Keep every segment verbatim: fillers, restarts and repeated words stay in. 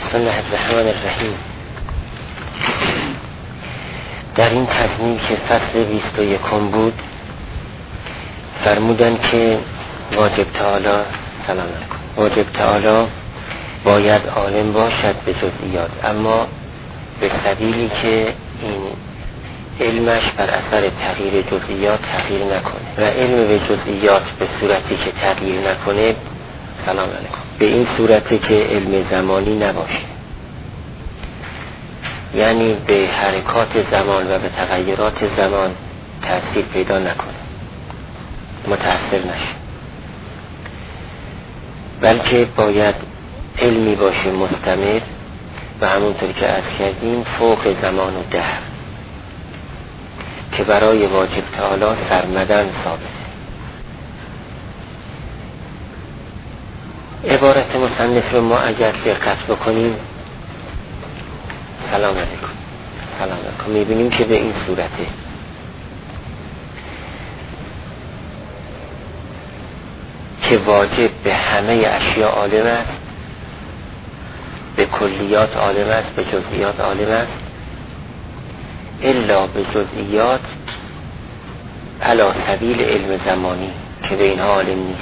بسم الله الرحمن الرحیم. در این تضمین که فصل بیست و یکم بود فرمودن که واجب تعالی سلام علیکم واجب تعالی باید عالم باشد به جزئیات، اما به سبیلی که این علمش بر اثر تغییر جزئیات تغییر نکنه و علم به جزئیات به صورتی که تغییر نکنه سلام علیکم به این صورتی که علم زمانی نباشه، یعنی به حرکات زمان و به تغییرات زمان تأثیر پیدا نکنه، متأثر نشه، بلکه باید علمی باشه مستمر و همونطور که عرض کردیم فوق زمان و دهر که برای واجب تعالی سرمدن ثابته. عبارت مصنف رو ما اگر دقت بکنیم سلام علیکم سلام علیکم میبینیم که به این صورته که واجب به همه اشیاء عالم است، به کلیات عالم است، به جزئیات عالم است، الا به جزئیات علی سبیل علم زمانی که به اینها عالم نیست.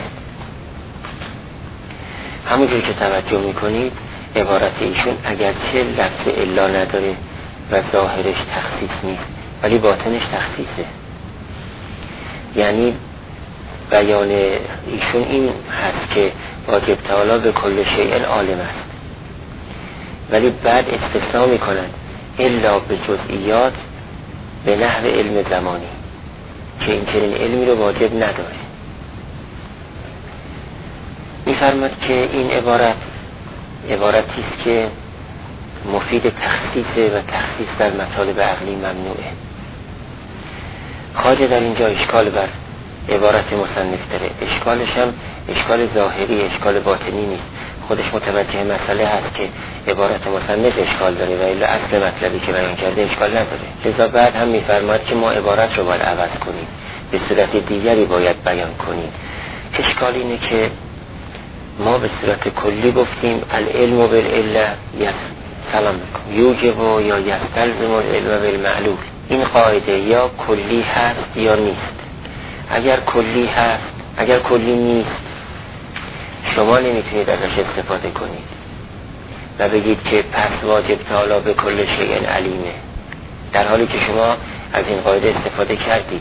همونجور که توجه میکنید عبارت ایشون اگرچه لفظ الا نداره و ظاهرش تخصیص نیست ولی باطنش تخصیصه، یعنی بیان ایشون این هست که واجب تعالی به کل شیء عالم است، ولی بعد استثناء میکنن الا به جزئیات به نحو علم زمانی که این چنین علمی رو واجب نداره. میفرماد که این عبارت عبارتی است که مفید تخصیصه و تخصیص در مطالب عقلی ممنوعه. خواجه در اینجا اشکال بر عبارت مصنف داره، اشکالش هم اشکال ظاهری، اشکال باطنی نیست. خودش متوجه مسئله هست که عبارت مصنف اشکال داره و الا اصل مطلبی که بیان کرده اشکال نداره. لذا بعد هم میفرماد که ما عبارت رو باید عوض کنیم، به صورت دیگری باید بیان کنیم. اشکال اینه که ما به صورت کلی گفتیم العلم بالعله یس سلام بکن یوجب و یا یستلزم العلم بالمعلول. این قاعده یا کلی هست یا نیست. اگر کلی هست، اگر کلی نیست شما نمیتونید ازش استفاده کنید و بگید که پس واجب تعالی به کل شیء علیمه، در حالی که شما از این قاعده استفاده کردید،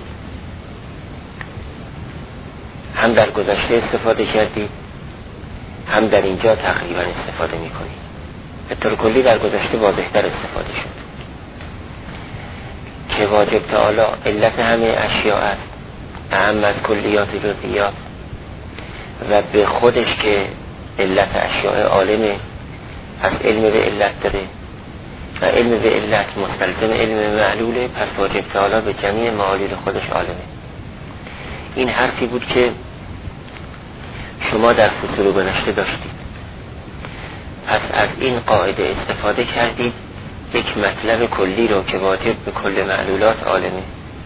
هم در گذشته استفاده کردید هم در اینجا تقریبا استفاده میکنید. به طور کلی در گذشته واضح‌تر استفاده شد که واجب تعالی علت همه اشیاء است، اهم از کلیات جزئیات، و به خودش که علت اشیاء عالمه، پس علم به علت داره و علم به علت مستلزم علم معلوله، پس واجب تعالی به جمیع معالل خودش عالمه. این حرفی بود که شما در فصول گذشته داشتید. پس از این قاعده استفاده کردید یک مطلب کلی رو که واجب به کل معلولات عالمه.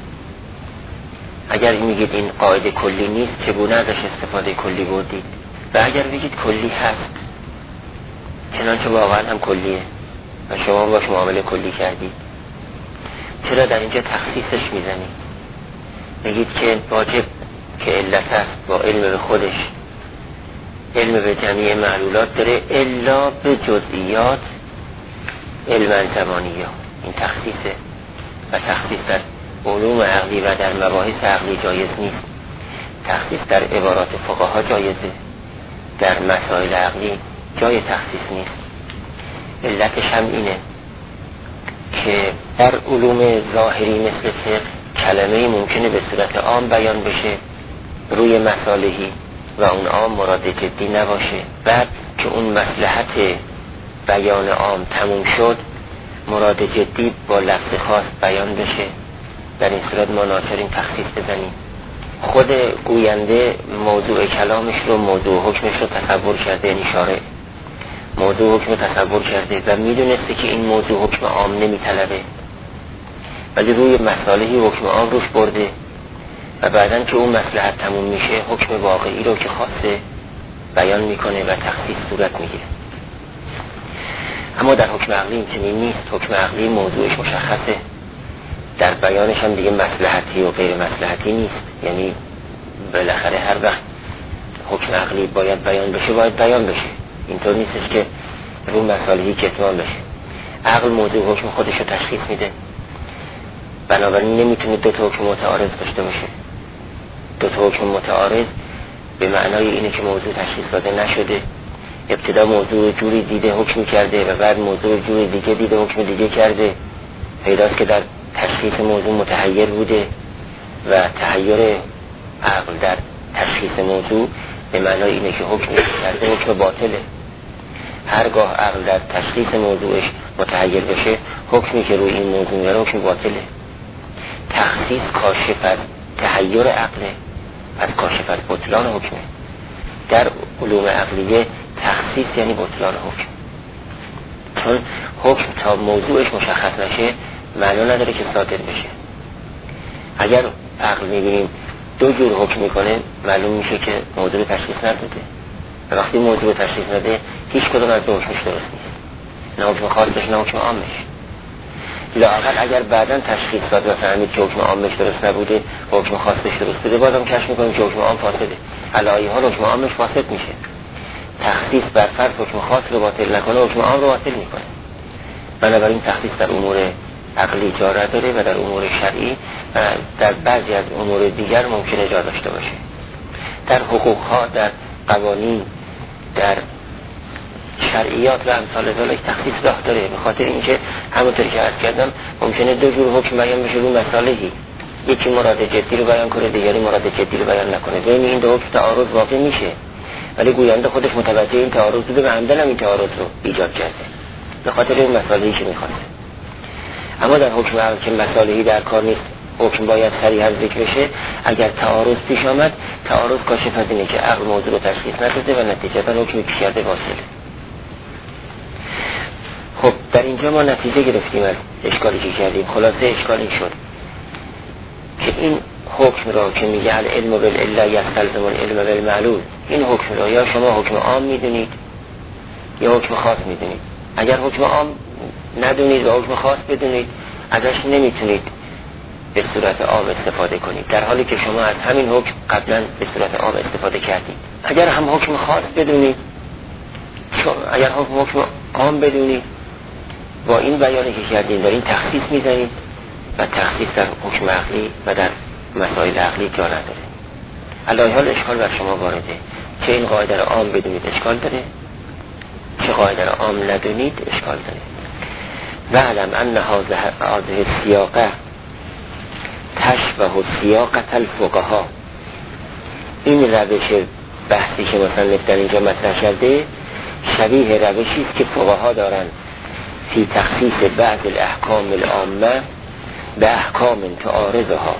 اگر میگید این قاعده کلی نیست چگونه ازش استفاده کلی بردید؟ و اگر بگید کلی هست چنانچه واقعا هم کلیه و شما باش معامله کلی کردید، چرا در اینجا تخصیصش میزنید؟ میگید که واجب که علت هست با علم به خودش علم به جمیع معلولات داره الا به جزئیات علم زمانیه. این تخصیصه و تخصیص در علوم عقلی و در مباحث عقلی جایز نیست. تخصیص در عبارات فقها جایزه، در مسائل عقلی جای تخصیص نیست. علتش هم اینه که در علوم ظاهری مثل فقه کلمه ممکنه به صورت عام بیان بشه روی مصالحی و اون عام مراد جدی نباشه، بعد که اون مصلحت بیان عام تموم شد مراد جدی با لفظ خاص بیان بشه. در این صورت ما ناچاریم تخصیص بزنیم. خود گوینده موضوع کلامش رو موضوع حکمش رو تصور کرده، یعنی شارع موضوع حکم رو تصور کرده و میدونسته که این موضوع حکم عام نمیطلبه، ولی روی مصالحی حکم عام روش برده و بعدن که اون مصلحت تموم میشه حکم واقعی رو که خواسته بیان میکنه و تخصیص صورت میگیره. اما در حکم عقلی این چنین نیست. حکم عقلی موضوعش مشخصه، در بیانش هم دیگه مصلحتی و غیر مصلحتی نیست. یعنی بالاخره هر وقت حکم عقلی باید بیان بشه باید بیان بشه، اینطور نیستش که رو مسائلی کتمان بشه. عقل موضوع حکم خودش رو تشخیص میده، بنابراین نمیتونه دو تا حکم متعارض داشته باشه. دو تا حکم متعارض به معنای اینه که موضوع تشخیص داده نشده، ابتدا موضوع جوری دیده حکم کرده و بعد موضوع جوری دیگه دیده حکم دیگه کرده. پیداست که در تشخیص موضوع متحیر بوده و تحیر عقل در تشخیص موضوع به معنای اینه که حکم کرده حکم باطله. هرگاه عقل در تشخیص موضوعش متحیر بشه، حکمی که روی این موضوع میاره حکم باطله. تخصیص کاشف از تحیر عقله، از کاشف از بطلان حکمه. در علوم عقلیه تخصیص یعنی بطلان حکم، چون حکم تا موضوعش مشخص نشه معنا نداره که صادر بشه. اگر عقل میبینیم دو جور حکم میکنه، معلوم میشه که موضوع تشخیص نداده و وقتی موضوع تشخیص نده هیچ کدوم از دو حکمش درست نیست، نه حکم خاصش نه حکم عامش. لااقل اگر بعداً تشخیص داد و فهمید که حکم عامش درست نبوده، حکم خاصش درست بوده، بازم کشف میکنیم که حکم عام فاسده. علایه حال حکم عامش فاسد میشه. تخصیص بر فرض حکم خاص رو باطل نکنه، حکم عام رو باطل میکنه. بنابراین تخصیص در امور عقلی جا داره و در امور شرعی و در بعضی از امور دیگر ممکنه جا داشته باشه. در حقوق ها، در قوانین، در شرعیات و امثال ذالک تخصیص راه داره، به خاطر اینکه همونطور که عرض کردم ممکنه دو جور حکم بیان بشه رو مسائلی، یکی مراد جدی رو بیان کنه، دیگری مراد جدی رو بیان نکنه. بین این دو حکم تعارض واقع میشه، ولی گوینده خودش متوجه این تعارض بوده و عمدن هم این تعارض رو ایجاد کرده به خاطر این مسائلی که میخواسته. اما در حکم عقل که مسائلی در کار نیست، حکم باید صریحا ذکر بشه. اگر تعارض پیش آمد، تعارض کاشف از اینه که عقل موضوع رو تشخیص نداده و نتیجتا حکمی پیش کرده باطله. خب در اینجا ما نتیجه گرفتیم از اشکالی که کردیم. خلاصه اشکال این شد که این حکم را که میگه العلم بالعله یستلزم العلم بالمعلول، این حکم را یا شما حکم عام میدونید یا حکم خاص میدونید. اگر حکم عام ندونید و حکم خاص بدونید، ازش نمیتونید به صورت عام استفاده کنید، در حالی که شما از همین حکم قبلا به صورت عام استفاده کردید. اگر هم حکم خاص بدونید، اگر حکم حکم عام بدونید، با این بیانی که کردیم در این تخصیص میزنید و تخصیص در حکم عقلی و در مسائل عقلی جا نداره. علی حال اشکال بر شما وارده که این قاعده را عام بدونید اشکال داره، چه قاعده را عام ندونید اشکال داره. و علم ان هذه السیاقه تشبه سیاقه الفقها، این روش بحثی که مصنف در اینجا مطرح کرده شبیه روشی است که فقها دارن فی تخصیص بعض الاحکام العامه به احکام تعارضها،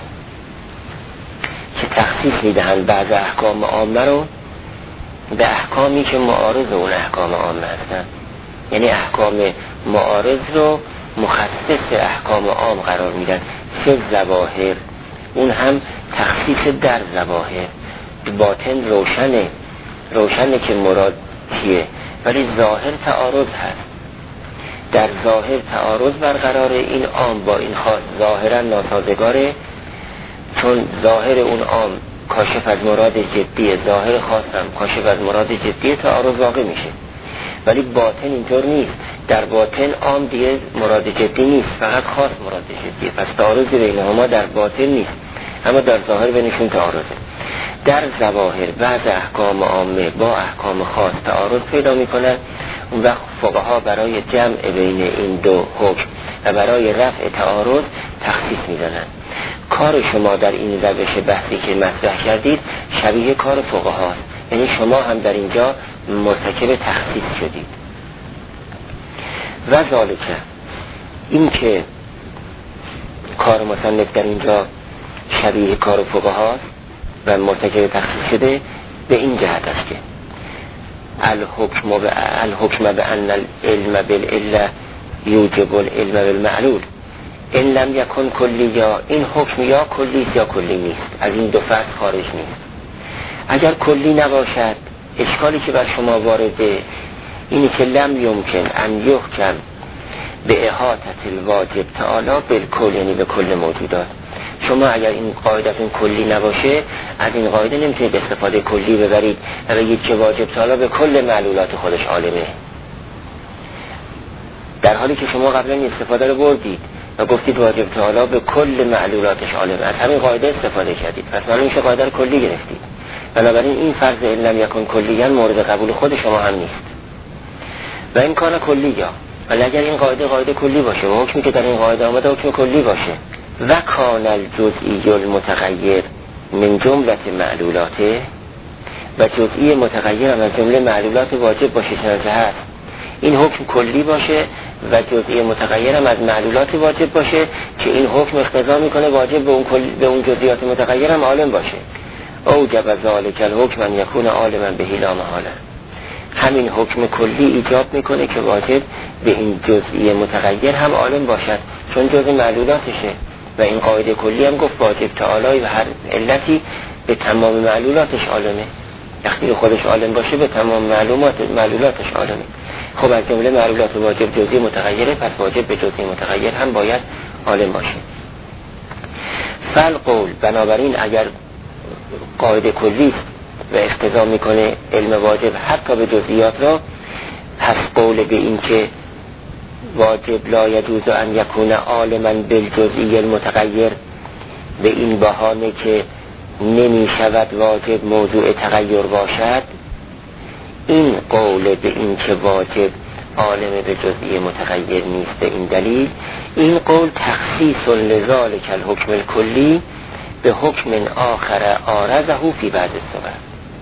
که تخصیص میدهند بعض احکام عامه رو به احکامی که معارض اون احکام عامه هستن، یعنی احکام معارض رو مخصص احکام عام قرار میدن. فی الظواهر، اون هم تخصیص در ظواهر، باطن روشنه روشنه که مراد چیه، ولی ظاهر تعارض هست. در ظاهر تعارض برقراره، این عام با این خاص ظاهرا ناسازگاره، چون ظاهر اون عام کاشف از مراد جدیه، ظاهر خاص هم کاشف از مراد جدیه، تعارض واقع میشه. ولی باطن اینطور نیست، در باطن عام دیگه مراد جدی نیست، فقط خاص مراد جدیه، پس تعارض بینهما در باطن نیست، اما در ظاهر بینشون تعارضه. در ظواهر بعض احکام عامه با احکام خاص تعارض پیدا میکنن، اون وقت فقها برای جمع بین این دو حکم و برای رفع تعارض تخصیص میزنن. کار شما در این روش بحثی که مطرح کردید شبیه کار فقهاست، یعنی شما هم در اینجا مرتکب تخصیص شدید. و ذالک، این که کار مصنف در اینجا شبیه کار فقهاست و مرتکب تخصیص شده به این جهت است که الحکم و الحکم به ان العلم بالعله یوجب العلم بالمعلول ان لم یکن کلی، یا این حکم یا کلی یا کلی نیست، از این دو فرض خارج نیست. اگر کلی نباشد، اشکالی که بر شما وارده اینی که لم یمکن ان یحکم به احاطه الواجب تعالی بالکل، یعنی به کل موجودات. شما اگر این قاعدتون کلی نباشه، از این قاعده نمیتونید استفاده کلی ببرید و بگید که واجب تعالی به کل معلولات خودش عالمه، در حالی که شما قبلا این استفاده رو بردید و گفتید واجب تعالی به کل معلولاتش عالمه، از همین قاعده استفاده کردید، پس معلوم میشه قاعده رو کلی گرفتید. بنابراین این فرض ان لم یکن کلیاً مورد قبول خود شما هم نیست و این کار کلی یا ولی اگر این قاعده قاعده کلی باشه و حکمی که در این قاعده آمده حکم کلی باشه و کان الجزئی المتغیر من جمله معلولاته، و جزئی متغیر هم از جمله معلولات واجب باشه، چنانچه هست این حکم کلی باشه و جزئی متغیر هم از معلولات واجب باشه که این حکم اقتضا میکنه واجب به اون, به اون جزئیات متغیر هم عالم باشه. اوجب ذلک الحکم ان یکون عالما به لا محاله، همین حکم کلی ایجاب میکنه که واجب به این جزئی متغیر هم عالم باشد، چون جزء معلولاتشه و این قاعده کلی هم گفت واجب تعالی و هر علتی به تمام معلولاتش عالمه، وقتی خودش عالم باشه به تمام معلومات معلولاتش عالمه. خب از جمله معلولات واجب جزئی متغیره، پس واجب به جزئی متغیر هم باید عالم باشه. فالقول، بنابراین اگر قاعده کلی و اقتضا میکنه علم واجب حتی به جزئیات را، پس قول به این که واجب لا یجوز ان یکون عالما بالجزئی المتغیر، به این بهانه که نمی شود واجب موضوع تغییر باشد، این قول به این که واجب عالم به جزئی متغیر نیست به این دلیل، این قول تخصیص لذالک الحکم الکلی به حکم آخر آرزه فی بعض الصور،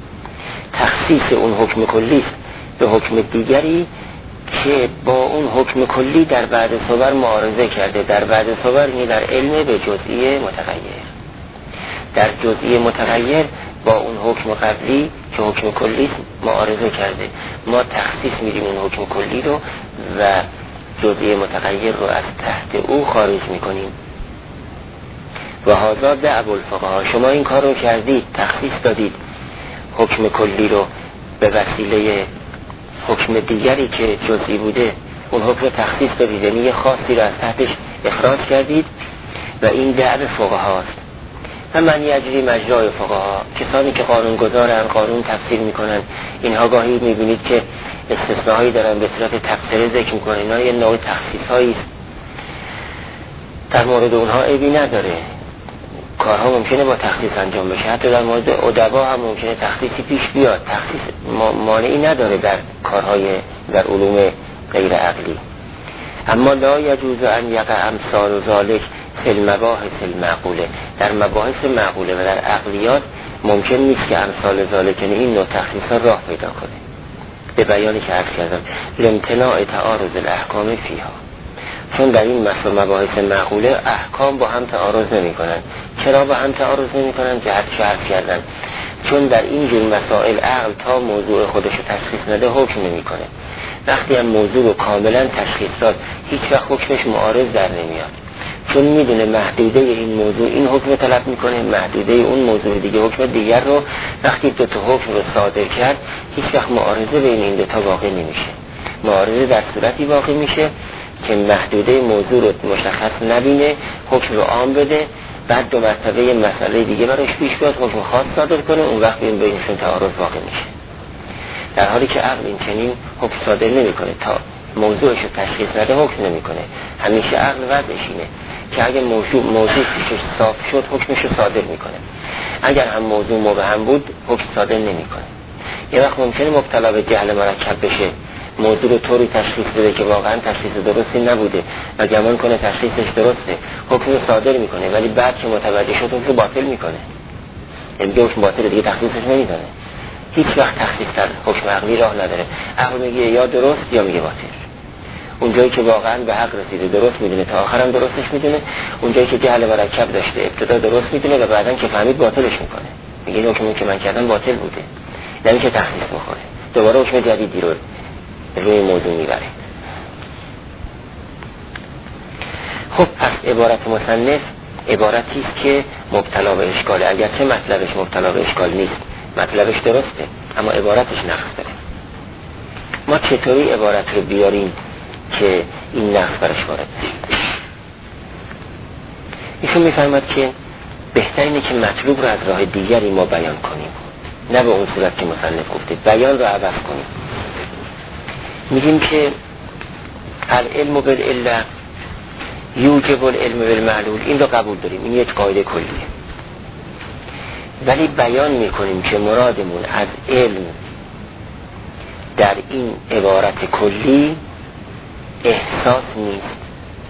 تخصیص اون حکم کلی به حکم دیگری که با اون حکم کلی در بعد صور معارضه کرده، در بعد صور یعنی در علم به جزئی متغیر، در جزئی متغیر با اون حکم قبلی که حکم کلی معارضه کرده، ما تخصیص میدیم اون حکم کلی رو و جزئی متغیر رو از تحت او خارج میکنیم. و هذا دعو الفقها، شما این کار رو کردید، تخصیص دادید حکم کلی رو به وسیله حکم دیگری که جزئی بوده، اون حکم رو تخصیص دادید، یعنی یه خاصی رو از تحتش اخراج کردید و این دعو فقهاست. و من یجری مجرای فقها، کسانی که قانون گذارن، قانون تفسیر میکنن، اینها گاهی میبینید که استثناهایی دارن به صورت تفسیر ذکر میکنن، اینا یه نوع تخصیص هایی است، در مورد اونها عیبی نداره، کارها ممکنه با تخصیص انجام بشه، حتی در مورد ادبا هم ممکنه تخصیصی پیش بیاد، تخصیص مانعی نداره در کارهای در علوم غیر عقلی. اما لا یجوز ان یقع امثال ذلک فی المباحث المعقوله، در مباحث معقوله و در عقلیات ممکن نیست که امثال ذلک یعنی این نوع تخصیص راه پیدا کنه، به بیانی که عرض کردم لامتناع تعارض الاحکام فیها، چون در این مثل مباحث معقوله احکام با هم تعارض نمی کنن. چرا با هم تعارض نمی کنن؟ جهتش عرض کردن، چون در این جور مسائل عقل تا موضوع خودش رو تشخیص نده حکم نمی کنه. وقتی هم موضوع رو کاملا تشخیص داد هیچ وقت حکمش معارض در نمیاد، چون میدونه محدوده این موضوع این حکم طلب میکنه، محدوده اون موضوع دیگه حکم دیگر رو. وقتی دو تا حکم رو صادر کرد هیچ وقت معارضه بین این دو تا واقع نمیشه. معارضه در صورتی واقع میشه که محدوده موضوع رو مشخص نبینه، حکم رو عام بده، بعد دو مرتبه مسئله دیگه براش پیش بیاد حکم خاص صادر کنه، اون وقت این بینشون تعارض واقع میشه. در حالی که عقل این چنین حکم صادر نمیکنه، تا موضوعش رو تشخیص نده حکم نمیکنه. همیشه عقل وضعش اینه که اگه موضوع موضوع پیشش صاف شد حکمش رو صادر میکنه، اگر هم موضوع مبهم بود حکم صادر نمیکنه. یه وقت ممکنه مبتلا به جهل مرکب بشه، موضوع رو طوری تشخیص بده که واقعا تشخیص درستی نبوده و گمان کنه تشخیصش درسته، حکم رو صادر میکنه، ولی بعد که متوجه شد حکم رو باطل میکنه، یعنی حکم باطل دیگه تخصیصش نمیدونه. هیچ وقت تخصیص در حکم عقلی راه نداره، عقل میگه یا درست یا میگه باطل. اونجایی که واقعا به حق رسیده درست میدونه، تا آخرم درستش میدونه، اونجایی که جهل مرکب داشته ابتدا درست میدونه و بعدن که فهمید باطلش میکنه، میگه این حکمی که من کردم باطل بوده، نمیشه تخصیص بخوره، دوباره حکم جدیدی رو روی موضوع میبره. خب پس عبارت مصنف عبارتی است که مبتلا به اشکاله، اگرچه مطلبش مبتلا به اشکال نیست، مطلبش درسته اما عبارتش نقص داره. ما چطوری عبارت رو بیاریم که این نقص برش وارد بشه؟ ایشون میفرماد که بهتر اینه که مطلوب رو از راه دیگری ما بیان کنیم، نه به اون صورت که مصنف گفته، بیان رو عوض کنیم. میگیم که العلم بالعله یوجب العلم بالمعلول، این رو قبول داریم، این یک قاعده کلیه، ولی بیان میکنیم که مرادمون از علم در این عبارت کلی احساس نیست،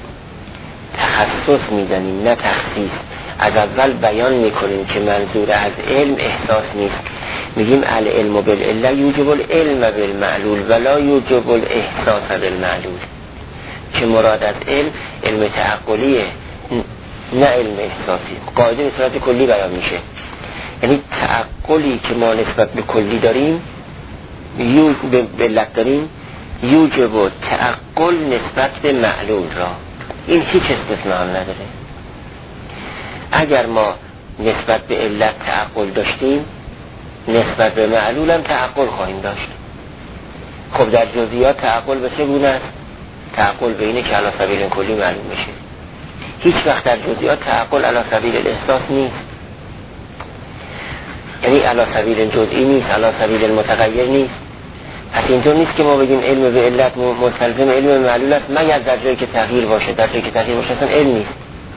تخصص میزنیم نه تخصیص. از اول بیان میکنیم که منظور از علم احساس نیست، میگیم العلم بالعله یوجب العلم بالمعلول ولا یوجب الاحساس بالمعلول، که مراد از علم علم تعقلیه نه علم احساسی. قاعده به صورت کلی بیان میشه، یعنی تعقلی که ما نسبت به کلی داریم یوج به علت داریم یوجب و تعقل نسبت به معلول را، این هیچ استثناء نداره. اگر ما نسبت به علت تعقل داشتیم نسبت به معلول هم تعقل خواهیم داشت. خب در جزئیات تعقل به چه گونه است؟ تعقل به اینه که علی سبیل کلی معلوم میشه. هیچ وقت در جزئیات تعقل علی سبیل الاحساس نیست، یعنی علی سبیل جزئی نیست، علی سبیل متغیر نیست. پس اینطور نیست که ما بگیم علم به علت مستلزم علم معلول است مگر در جایی که تغییر باشه، در جایی که تغییر باشه اصلا علم نیست.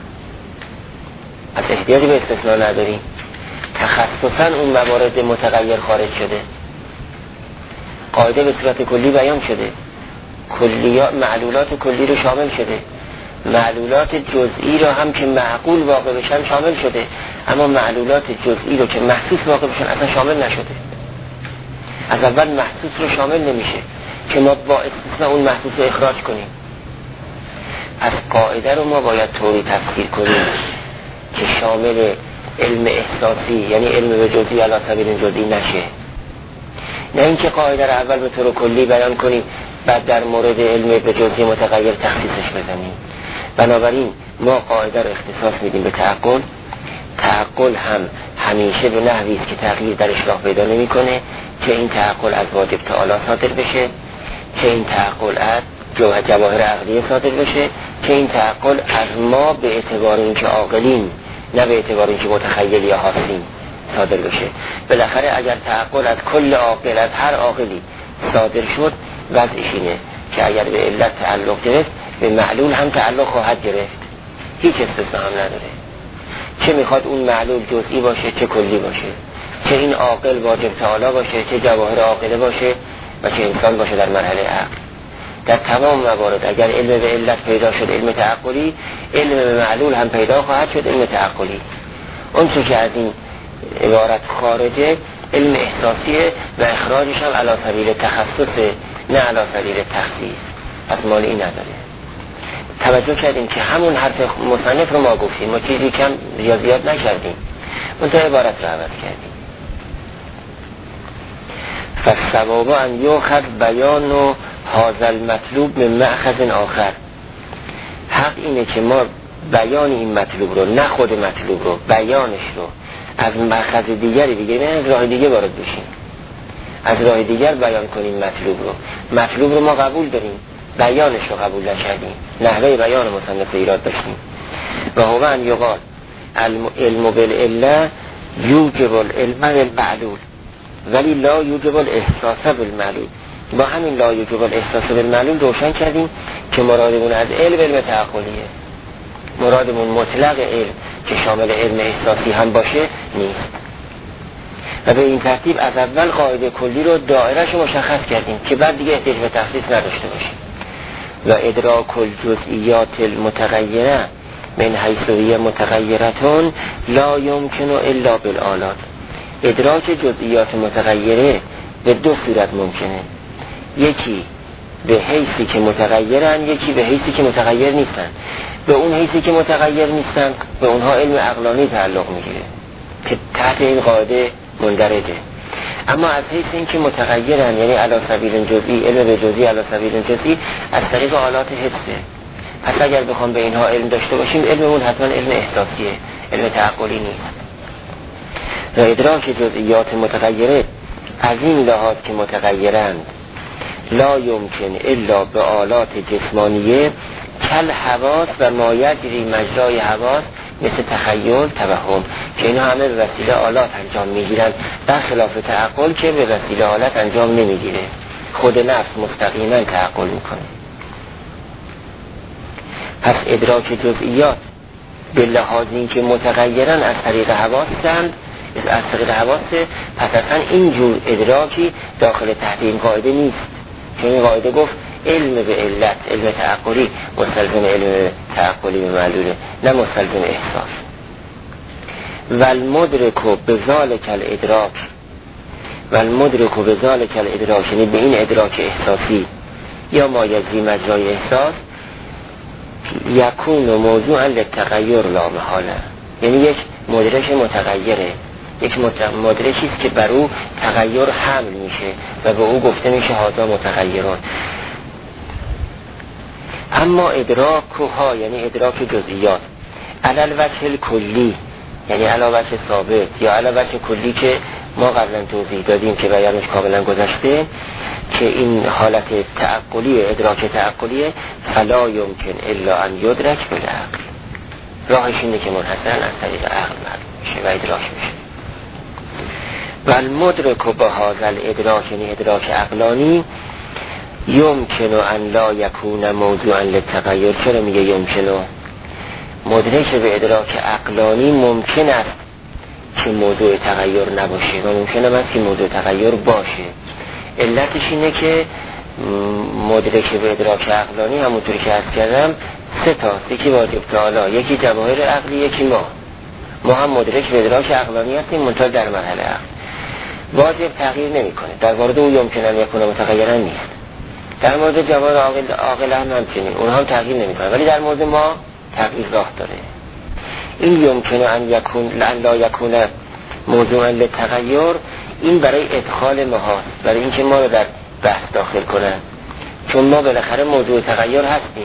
از احتیاجی به استثناء نداریم، تخصصا اون موارد متغیر خارج شده، قاعده به صورت کلی بیان شده، کلیات معلولات کلی رو شامل شده، معلولات جزئی رو هم که معقول واقع بشن شامل شده، اما معلولات جزئی رو که محسوس واقع بشن اصلا شامل نشده. از اول محسوس رو شامل نمیشه که ما با استثناء اون محسوس رو اخراج کنیم. از قاعده رو ما باید طوری تفسیر کنیم که شامل علم احساسی یعنی علم به جزئی علی سبیل جزئی نشه، نه اینکه قاعده رو اول به طور کلی بیان کنیم بعد در مورد علم به جزئی متغیر تخصیصش بزنیم. بنابراین ما قاعده رو اختصاص میدیم به تعقل. تعقل هم همیشه به نحوی است که تغییر درش راه پیدا نمیکنه، که این تعقل از واجب تعالی صادر بشه، که این تعقل از جواهر عقلیه صادر بشه، که این تعقل از ما به اعتبار اینکه عاقلیم نه به اعتبار اینکه متخیل یا حاسیم صادر بشه. بالاخره اگر تعقل از کل عاقل از هر عاقلی صادر شد وضعش اینه که اگر به علت تعلق گرفت به معلول هم تعلق خواهد گرفت، هیچ استثناء هم نداره، چه میخواد اون معلول جزئی باشه چه کلی باشه، چه این عاقل واجب تعالی باشه چه جواهر عاقله باشه و چه انسان باشه در مرحله عقل. در تمام موارد اگر علم به علت پیدا شد علم تعقلی، علم به معلول هم پیدا خواهد شد علم تعقلی. اون چه که از این عبارت خارجه علم احساسیه و اخراجش هم علی سبیل تخصصه نه علی سبیل تخصیص. پس مال این نداره. توجه کردیم که همون حرف مصنف رو ما گفتیم، ما چیزی کم یا زیاد نکردیم، اون تا عبارت رو عوض کردیم. فالصواب ان یؤخذ بیان و هذا المطلوب من مأخذ آخر. حق اینه که ما بیان این مطلوب رو نه خود مطلوب رو بیانش رو از مأخذ دیگری دیگه نه از راه دیگه وارد بشیم، از راه دیگر بیان کنیم مطلوب رو. مطلوب رو ما قبول داریم، بیانش رو قبول نکردیم، نحوه بیان مصنف ایراد داشتیم. و هو ان یقال علم بالعله یوجب العلم بالمعلول ولی لا یوجب الاحساس بالمعلول. با همین لا یوجب الاحساس بالمعلول روشن کردیم که مرادمون از علم علم تعقلیه، مرادمون مطلق علم که شامل علم احساسی هم باشه نیست. و به این ترتیب از اول قاعده کلی رو دایره‌اش مشخص کردیم که بعد دیگه احتیاج به تخصیص نداشته باشیم. و ادراک الجزئیات المتغیره من حیث هی متغیرتون لا یمکن الا بالآلات. ادراک جزئیات متغیره به دو صورت ممکنه، یکی به حیثی که متغیرن، یکی به حیثی که متغیر نیستن. به اون حیثی که متغیر نیستن به اونها علم عقلانی تعلق میگیره که تحت این قاعده مندرجه. اما از حیث این که متغیرن یعنی علی سبیل جزئی، علم به جزئی علی سبیل جزئی از طریق آلات حسه. پس اگر بخوام به اینها علم داشته باشیم علممون حتما علم احساسیه، علم تعقلی نیست. و ادراک جزئیات متغیره از این لحاظ که متغیرند لا یمکن الا به آلات جسمانیه کل حواس و ما یجری مجرای حواس مثل تخیل توهم، که اینا همه به وسیله آلات انجام میگیرن، برخلاف تعقل که به وسیله آلات انجام نمیگیره، خود نفس مستقیما تعقل میکنه. پس ادراک جزئیات به لحاظ این که متغیرن از طریق حواسند، از طریق حواسه، پس اصلا این جور ادراکی داخل تحت این قاعده نیست، چون این قاعده گفت علم به علت، علم تعقلی مستلزم علم تعقلی به معلوله، نه مستلزم احساس. و المدرک به ذالک الادراک، و المدرک به ذالک الادراک، یعنی به این ادراک احساسی یا ما یجری مجرای احساس، یکون موضوعا للتغیر لا محاله، یعنی یک مدرک متغیره، یک مدرکی است که بر او تغییر حمل میشه و به او گفته میشه هذا متغیرون. اما ادراک ها، یعنی ادراک جزئیات، علی الوجه کلی، یعنی علی وجه ثابت یا علی وجه کلی که ما قبلا توضیح دادیم که بیانش کاملا گذشته، که این حالت تعقلی، ادراک تعقلی، فلا یمکن الا ان یدرک بالعقل، راهش اینه که منحصرا از طریق عقل معلوم میشه و ادراک میشه. و المدرک به هذا الادراک، یعنی ادراک عقلانی، یمکن ان لا یکون موضوعا للتغیر. چرا میگه یمکنو؟ مدرک به ادراک عقلانی ممکن است که موضوع تغییر نباشه و ممکن است که موضوع تغییر باشه. علتش اینه که مدرک به ادراک عقلانی همونطور که عرض کردم سه تاست، یکی واجب تعالی، یکی جواهر عقلی، یکی ما. ما هم مدرک به ادراک عقلانی هستیم، منتها در مرحله عقل. واجب تغییر نمیکنه، در مورد او یمکن ان یکون متغیرا نیست. در مورد جواهر عاقل عاقل هم همچنین، اونها هم تغییر نمیکنه، ولی در مورد ما تغییر راه داره. این یمکن ان یکون لا یکون موضوعا للتغیر، این برای ادخال ماست، برای اینکه ما رو در بحث داخل کنن، چون ما بالاخره موضوع تغییر هستیم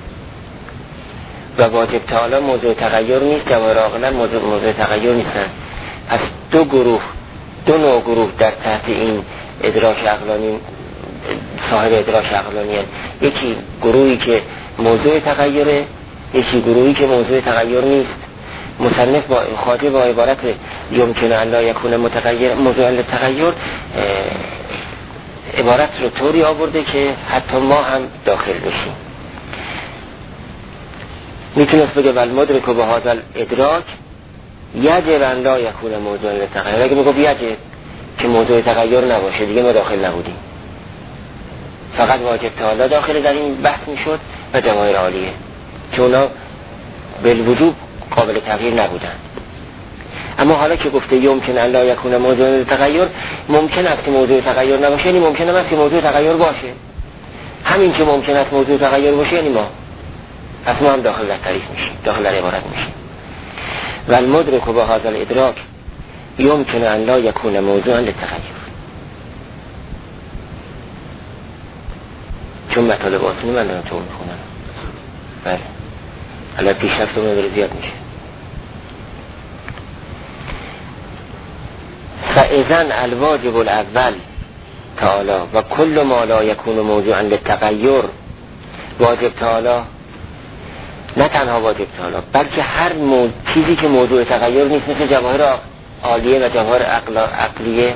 و واجب تعالی موضوع تغییر نیست، جواهر عاقل موضوع, موضوع تغییر نیستن. پس دو گروه، دو نوع گروه در تحت این ادراک عقلانی صاحب ادراک عقلانی هست. یکی گروهی که موضوع تغییره، یکی گروهی که موضوع تغییر نیست. مصنف با خاطر با عبارت یمکن ان لا یکون متغیر موضوع للتغیر عبارت رو طوری آورده که حتی ما هم داخل بشیم. میتونست بگه والمدرک به هذا الادراک یجب ان لا یکون موضوع للتغیر، اگه میگه یجب که موضوع تغییر نباشه دیگه ما داخل نبودیم، فقط واجب تعالی داخل در این بحث میشد و جواهر عالیه که اونا بالوجوب قابل تغییر نبودن. اما حالا که گفته یمکن ان لا یکون موضوع تغییر، ممکن است که موضوع تغییر نباشه، یعنی ممکن است که موضوع تغییر باشه. همین که ممکن است موضوع تغییر باشه یعنی ما، پس ما هم داخل در تعریف میشیم، داخل در عبارت میشیم. و المدرک به هذا الادراک یمکن ان لا یکون موضوعا للتغییر. چون مطالب آسانی من دارم تو میخونم، بله حالا پیشرفت رو داره زیاد میشه. فاذن الواجب الاول تعالی و کل ما لا یکون موضوعا للتغیر، واجب تعالی، نه تنها واجب تعالی بلکه هر مو... چیزی که موضوع تغییر نیست، مثل جواهر عالیه و جواهر عقل... عقلیه.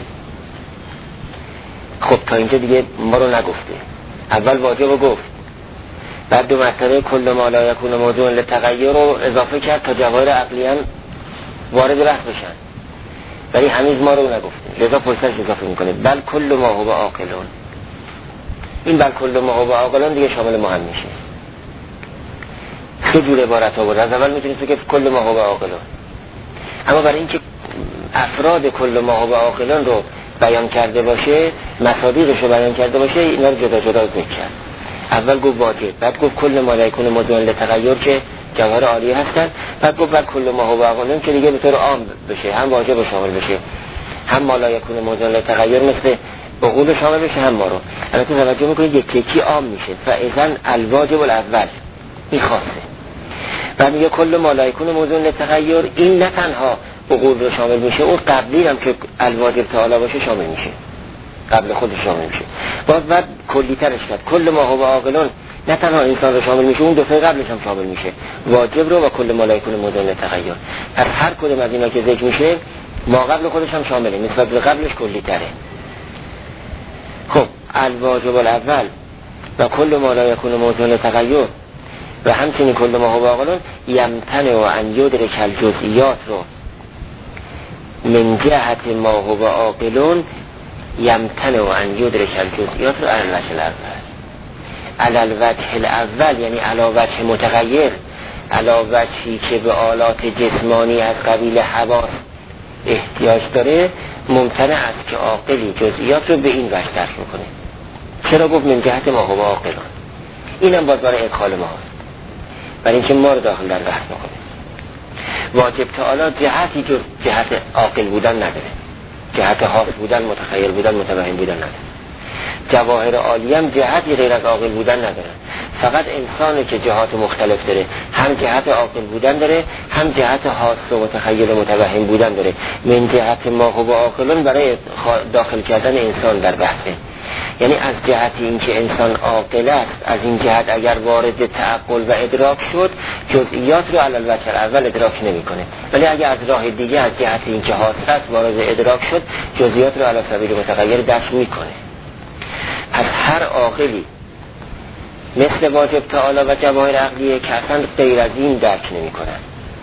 خب تا اینجا دیگه ما رو نگفته، اول واجب رو گفت، بعد دو مرتبه کل ما لا یکون موضوع للتغیر رو اضافه کرد تا جواهر عقلی هم وارد بحث بشن، ولی هنوز ما رو نگفته، لذا پشتش اضافه میکنه بل کل ما هو عاقلون. این بل کل ما هو عاقلون دیگه شامل ما هم میشه. خیلی جور عبارت ها بود، از اول میتونید که کل ما هو عاقلون، اما برای اینکه افراد کل ما هو عاقلون رو بیان کرده باشه، مصادیقش رو بیان کرده باشه، اینا رو جدا جدا ذکر کرد. اول گفت واجب، بعد گفت کل ما لا یکون موضوعا للتغیر که جواهر عالیه هستن، بعد گفت بعد کل ما هو عاقلون که دیگه به طور عام بشه، هم واجب و شامل بشه، هم ما لا یکون موضوعا للتغیر مثل عقول شامل بشه، هم ما رو. البته توجه میکنید یک یکی عام میشه. فاذن الواجب الاول این خاصه، بعد میگه کل ما لا یکون موضوعا للتغیر، این نه تنها عقول رو شامل میشه، اون قبلی هم که الواجب تعالی باشه شامل میشه. قبل خود شامل میشه. باز بعد کلی ترش کرد، کل ما هو عاقلون نه تنها انسان رو شامل میشه، اون دو تا قبلش هم شامل میشه، واجب رو و کل ملائکون مدل تغییر. پس هر کدوم از اینا که ذکر میشه ما قبل خودش هم شامله، نسبت به قبلش کلی تره. خب الواجب الاول و کل ملائکون مدل تغییر و همچنین کل ما هو عاقلون یمتنع و ان یدرک الجزئیات رو من جهت ما هو عاقلون یمتنع و ان یدرک الجزئیات رو علی الوجه الاول. علی الوجه الاول یعنی علی وجه متغیر، علی وجهی که به آلات جسمانی از قبیل حواس احتیاج داره، ممتنع است که عاقلی جزئیات رو به این وجه درک میکنه. چرا گفت من جهت ما هو عاقلون؟ اینم باز برای ادخال ما هست، برای اینکه ما رو داخل در بحث میکنه. واجب تعالی جهتی جز جهت عاقل بودن نداره، جهت حاس بودن، متخیل بودن، متوهم بودن نداره. جواهر عالی هم جهتی غیر از عاقل بودن نداره. فقط انسانی که جهات مختلف داره، هم جهت عاقل بودن داره، هم جهت حاس و متخیل و متوهم بودن داره. من جهت ما هو عاقلون برای داخل کردن انسان در بحثه، یعنی از جهت اینکه انسان عاقل است، از این جهت اگر وارد تعقل و ادراک شد جزئیات رو علی الوجه الاول ادراک نمیکنه، ولی اگر از راه دیگه از جهت اینکه حاس است وارد ادراک شد جزئیات رو علی سبیل متغیر درک میکنه. پس هر عاقلی مثل واجب تعالی و جواهر عقلیه که اصلا غیر از این درک نمیکنن.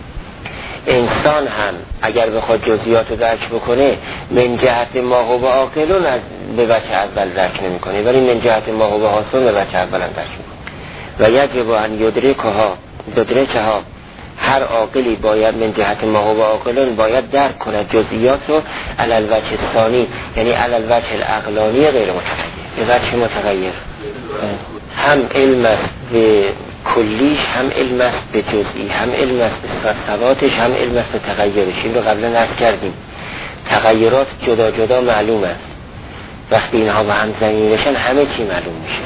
انسان هم اگر بخواد جزئیات رو درک بکنه من جهت ما هو عاقلون از به وجه اول درک نمیکنه، ولی من جهت ما هو حاصل به وجه اول هم درک میکنه. و یجب ان یدرکها یدرکها، هر عاقلی باید من جهت ما هو عاقلون باید درک کنه جزئیات رو علی الوجه الثانی، یعنی علی الوجه العقلانی غیر متغیر، به وجه متغیر. هم علم است به کلیش، هم علم است به جزئی، هم علم است به صفاتش، هم علم است به تغییرش. این رو قبلا نقل کردیم. تغییرات جدا جدا معلوم است، وقتی اینها با هم زمین بشن همه چی معلوم میشه.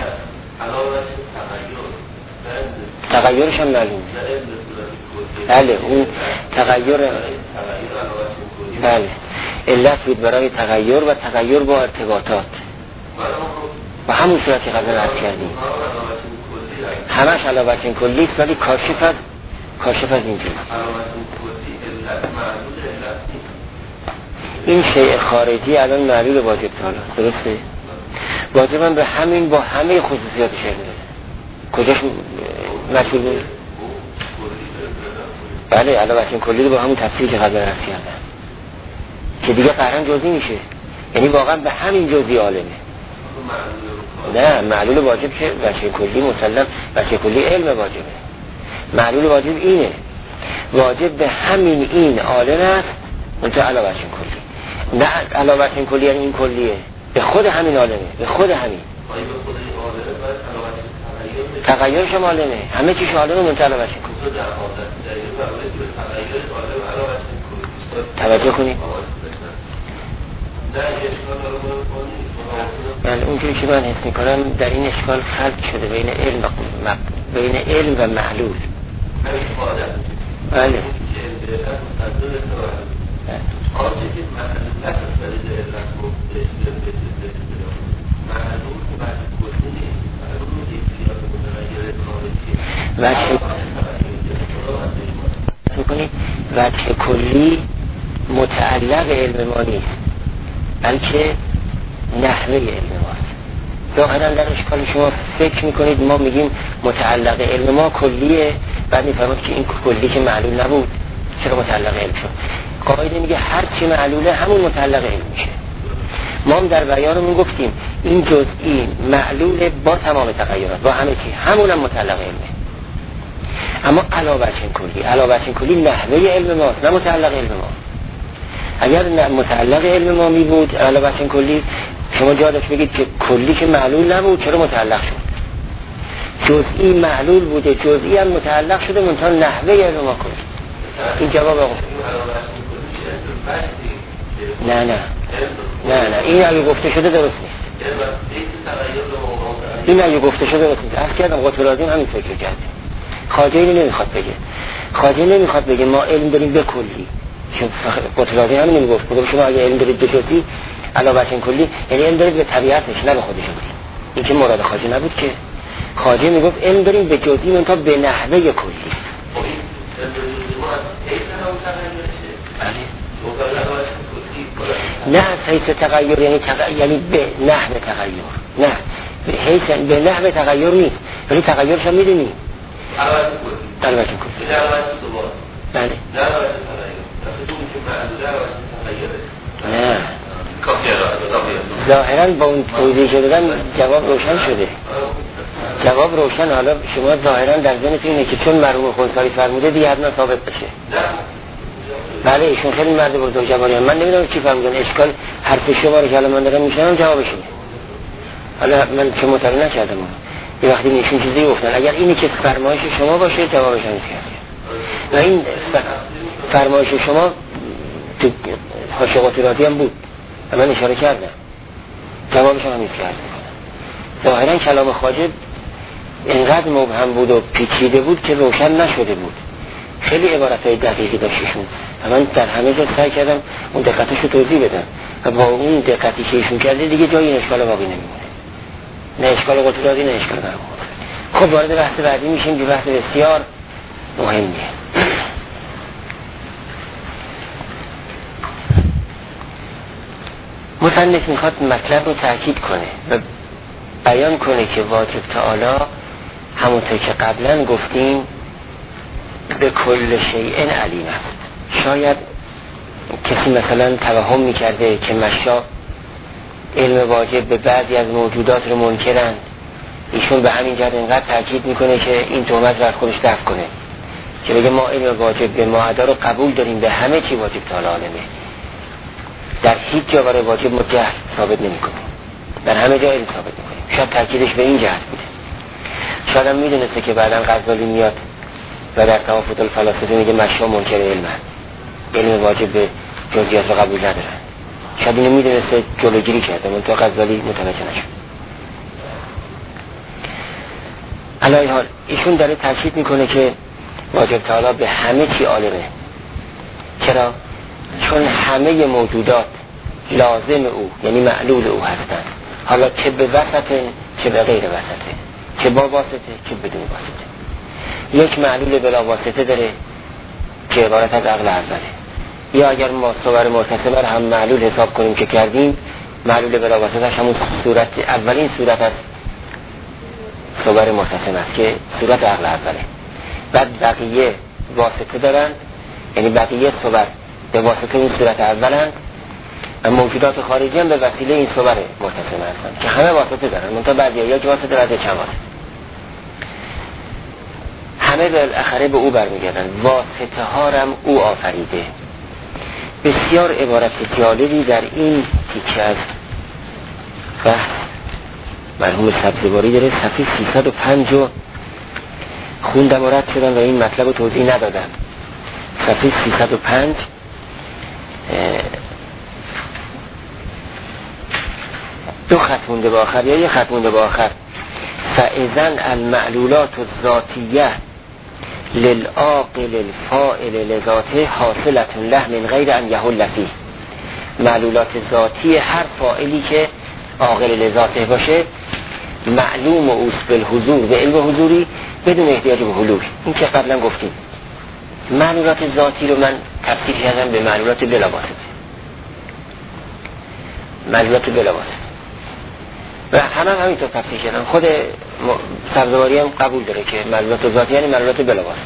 تغییرش هم معلوم. بله اون تغییر، بله علت بود برای تغییر و تغییر با ارتباطات و همون صورت که قبلا نقل کردیم همش علاوه این کلیست، ولی کاشف از کاشف از اینجور این شیء خارجی الان معلول واجب تعالی، درسته؟ واجب هم به همین با همه خصوصیاتش میرسه. کجاش مشهور بود؟ بله علاوه این کلی رو با همون تفسیر که قبلا نقل کردن که دیگه قرن جزئی میشه، یعنی واقعا به همین جزئی عالمه. نه معلول واجب که وجه کلی مسلم، وجه کلی علم واجبه. معلول واجب اینه، واجب به همین این عالم است، منتها علاوه این کلی. نه علاوه این کلی یعنی این کلیه، به خود همین عالمه، به خود همین تغییرش هم عالمه، همه چیش عالمه، منتها علاوه این کلی. توجه کنید. بله اونجوری که من حس میکنم در این اشکال خلق شده بین علم و م... بین علم و معلول. بله وجه میکنید وجه کلی متعلق علم ما نیست، بلکه نحوه علم ماست. ظاهرا در اشکال شما فکر میکنید ما میگیم متعلق علم ما کلیه، بعد میفهمید که این کلی که معلول نبود چرا متعلق علم شد. قاعده میگه هر چی معلوله همون متعلق علم میشه. ما هم در بیانمون گفتیم این جزئی معلول با تمام تغییرات، با همه چی، همون هم متعلق علمه. اما علاوه این کلی، علاوه این کلی نحوه علم ماست، نه متعلق علم ما. اگر متعلق علم ما می بود علاوه این کلی، شما جا داشت بگید که کلی که معلول نبود چرا متعلق شد؟ جزئی معلول بوده، جزئی هم متعلق شده، منتها نحوه علم ما کلی. این جواب آقا نه نه نه نه این اگه گفته شده درست نیست. این اگه گفته شده درست نیست. عرض کردم قطب العظیم همین فکر کرده. خواجه اینو نمیخواد بگه. خواجه نمیخواد بگه ما علم داریم به کلی، چون قطرازی همین میگفت بودم شما اگه علم دارید به جزئی علاوه بر کلی، یعنی علم دارید به طبیعتش نه به خودشون. این که مراد خواجه نبود که. خواجه میگفت علم داریم به جزئی منتها به نحوه کلی. نه حیث تغییر یعنی تغییر یعنی به نحو تغییر، نه به حیث به نحو تغییر نیست، ولی تغییرش هم میدونی البته کلی. بله نه ظاهرا با اون توضیح که دادن جواب روشن شده. جواب روشن. حالا شما ظاهرا در ذهنتون اینه که چون مرحوم خونساری فرموده دیگه حتما ثابت بشه. بله ایشون خیلی مرد بزرگ جوانی هم. من نمیدونم چی فرمودن. اشکال حرف شما رو که الان من دارم میشنم جوابشونه. حالا من چه مطالعه نکردم یه وقتی ایشون چیزی گفتن اگر اینی که فرمایش شما باشه جوابش هم کرد و این فرمایش شما تو حاشیه قطراتی هم بود و من اشاره کردم جوابش هم همین کرد. ظاهرا کلام خواجه اینقدر مبهم بود و پیچیده بود که روشن نشده بود. خیلی عبارتهای دقیقی داشتشون و من در همه جا سعی کردم اون دقتش رو توضیح بدم و با اون دقتی که ایشون کرده دیگه جای این اشکال باقی نمیمونه. نه اشکال قطراتی نه اشکال مرحوم. خب وارد بحث بعدی میشیم که بحث بسیار مهمیه. مصنف میخواد مطلب رو تأکید کنه و بیان کنه که واجب تعالی همونطور که قبلا گفتیم به کل شیء علیم است. شاید کسی مثلا توهم میکرده که مشا علم واجب به بعضی از موجودات رو منکرند، ایشون به همین جهت اینقدر تأکید میکنه که این تهمت رو از خودش دفع کنه که بگه ما علم واجب به معدا رو قبول داریم، به همه چی واجب تعالی عالمه، در هیچ جا برای واجب ما جهل ثابت نمی کنیم، در همه جا علم ثابت میکنیم. شاید تأکیدش به این جهت بوده. شاید هم میدونسته که بعدا غزالی میاد و در توافت الفلاسفه میگه مشا منکر علم هست، علم واجب به جزئیات رو قبول ندارن. شاید اینو میدونسته جلوگیری کرده منتها غزالی متوجه نشد. علی حال ایشون داره تاکید میکنه که واجب تعالی به همه چی عالمه. چرا؟ چون همه موجودات لازم او یعنی معلول او هستند، حالا چه به وسطه چه به غیر وسطه، چه با واسطه چه بدون واسطه. یک معلول بلا واسطه داره که عبارت از عقل اوله، یا اگر ما صور متصل هم معلول حساب کنیم که کردیم، معلول بلا واسطه همون صورت اولین صورت از صور متصل است که صورت عقل اوله. بعد بقیه واسطه دارن، یعنی بقیه صور به واسطه این صورت اولند و موجودات خارجی هم به وسیله این صور متصل هستند که همه واسطه دارن، منتها بعضی ها یک واسطه بعضی چند واسطه، همه بالاخره به او برمیگردن. واسطه ها هم او آفریده. بسیار عبارت جالبی در این تیکه از بحث مرحوم سبزواری داره. صفحه سیصد و پنج رو خوندم و رد شدم و این مطلب رو توضیح ندادم. صفحه سیصد و پنج دو خط مونده به آخر یا یه خط مونده به آخر. فاذن المعلولات الذاتیه للعاقل الفاعل لذاته حاصلت له من غیر ان یحل فیه. معلولات ذاتی هر فاعلی که عاقل لذاته باشه معلوم اوست بالحضور به علم حضوری بدون احتیاج به حلول. این که قبلا گفتیم معلولات ذاتی رو من تفسیر کردم به معلولات بلا واسطه. معلولات بلا واسطه و همه هم همینطور تفسیر کردن. خود سبزواری هم قبول داره که معلولات ذاتی یعنی معلولات بلا واسطه،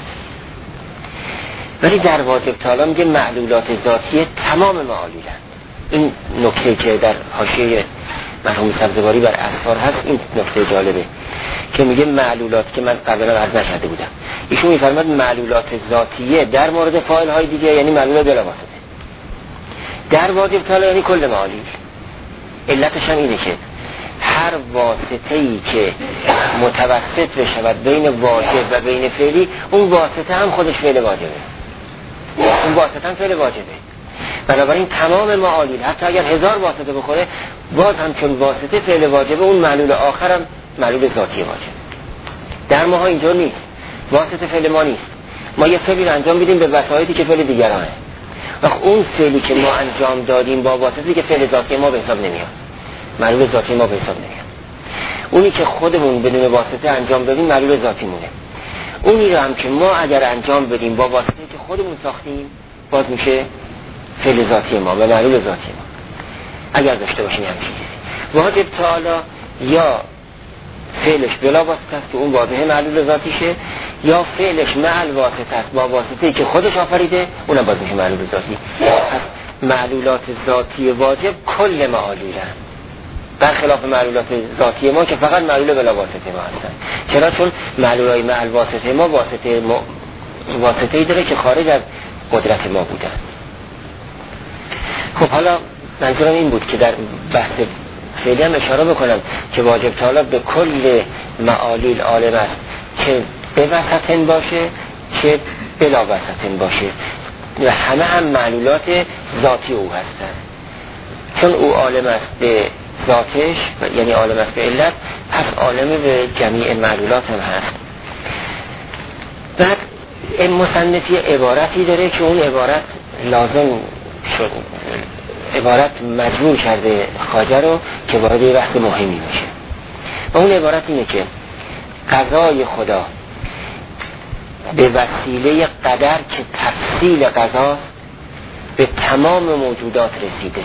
ولی در واجب تعالی میگه معلولات ذاتی تمام معالولند. این نکته که در حاشیه مرحوم سبزواری بر اثار هست، این نکته جالبه که میگه معلولات که من قبلا عرض نکرده بودم. ایشون میفرماد معلولات ذاتیه در مورد فاعل های دیگه یعنی معلولات بلا واسطه، در واجب تعالی یعنی کل معالول. علتش هم اینه که هر واسطه‌ای که متوسط بشود بین واجب و بین فعلی، اون واسطه هم خودش فعل واجبه، اون واسطه هم فعل واجبه. بنابراین تمام معالول حتی اگر هزار واسطه بخوره باز هم چون واسطه فعل واجبه، اون معلول آخر هم معلول ذاتی واجبه. در ماها اینجور نیست، واسطه فعل ما نیست. ما یه فعلی رو انجام میدیم به وسایطی که فعل دیگرانه. و اون فعلی که ما انجام دادیم با واسطه که فعل ذاتی ما به حساب نمیاد، معلول ذاتی ما به حساب نمیاد. اونی که خودمون بدون واسطه انجام دادیم معلول ذاتی مونه. اونی رو هم که ما اگر انجام بدیم با واسطه که خودمون ساختیم باز میشه فعل ذاتی ما و معلول ذاتی ما اگر داشته باشیم همین چیزی. واجب تعالی یا فعلش بلا واسطه است که اون واضحه معلول ذاتیشه، یا فعلش مع الواسطه است با واسطه که خودش آفریده، اونم باز میشه معلول ذاتی. پس معلولات ذاتی واجب کل معلولن، برخلاف معلولات ذاتی ما که فقط معلول بلا واسطه ما هستن. چرا؟ چون معلولای مع الواسطه ما واسطه ما واسطه‌ای داره که خارج از قدرت ما بودن. خب حالا منظورم این بود که در بحث فعلی هم اشاره بکنم که واجب تعالی به کل معالل عالم است، چه به وسطن باشه چه بلا وسطن باشه، و همه هم معلولات ذاتی او هستن. چون او عالم است به ذاتش یعنی عالم است به علت، پس عالم به جمیع معلولات هم هست. بعد این مصنفی عبارتی داره که اون عبارت لازم شد، عبارت مجبور کرده خواجه رو که وارد بحث مهمی میشه و اون عبارت اینه که قضای خدا به وسیله قدر که تفصیل قضا به تمام موجودات رسیده،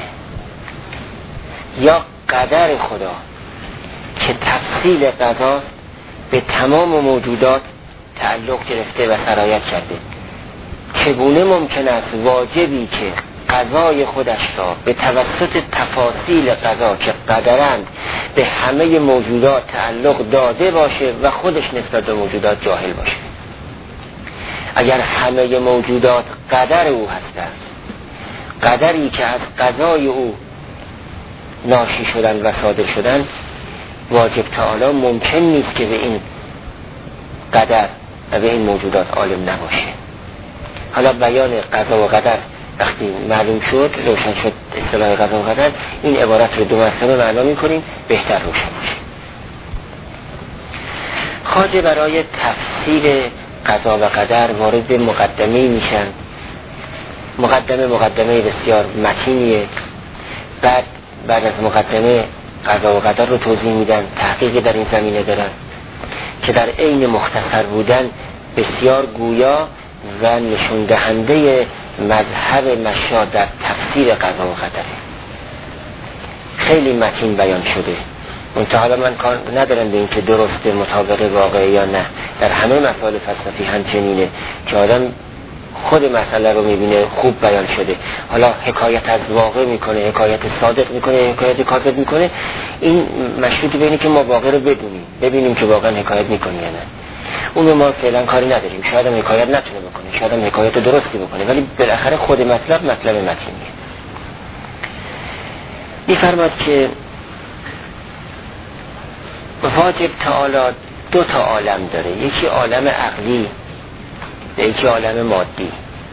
یا قدر خدا که تفصیل قضا به تمام موجودات تعلق گرفته و سرایت کرده. چگونه ممکن است واجبی که قضای خودش را به توسط تفاصیل قضا که قدرند به همه موجودات تعلق داده باشه و خودش نسبت به موجودات جاهل باشه؟ اگر همه موجودات قدر او هستند، قدری که از قضای او ناشی شدن و صادر شدن، واجب تعالی ممکن نیست که به این قدر و به این موجودات عالم نباشه. حالا بیان قضا و قدر وقتی معلوم شد، روشن شد اصطلاح قضا و قدر، این عبارت رو دو مرتبه معنا می‌کنیم بهتر روشن باشه. خواجه برای تفسیر قضا و قدر وارد مقدمه میشن. مقدمه مقدمه بسیار متینیه. بعد بعد از مقدمه قضا و قدر رو توضیح میدن، تحقیقی در این زمینه دارن که در عین مختصر بودن بسیار گویا و نشون دهنده مذهب مشا در تفسیر قضا و قدره. خیلی متین بیان شده. منتها حالا من کار ندارم به این که درسته مطابق واقعه یا نه. در همه مسائل فلسفی همچنینه که آدم خود مسئله رو میبینه خوب بیان شده. حالا حکایت از واقع میکنه، حکایت صادق میکنه، حکایت کاذب میکنه، این مشروط به اینه که ما واقع رو بدونیم، ببینیم که واقعا حکایت میکنه یا نه. اون رو ما فعلا کاری نداریم. شاید هم حکایت نتونه بکنه، شاید هم حکایت درستی بکنه، ولی بالاخره خود مطلب مطلب متینیه. میفرماد که واجب تعالی دو تا عالم داره، یکی عالم عقلی و یکی عالم مادی.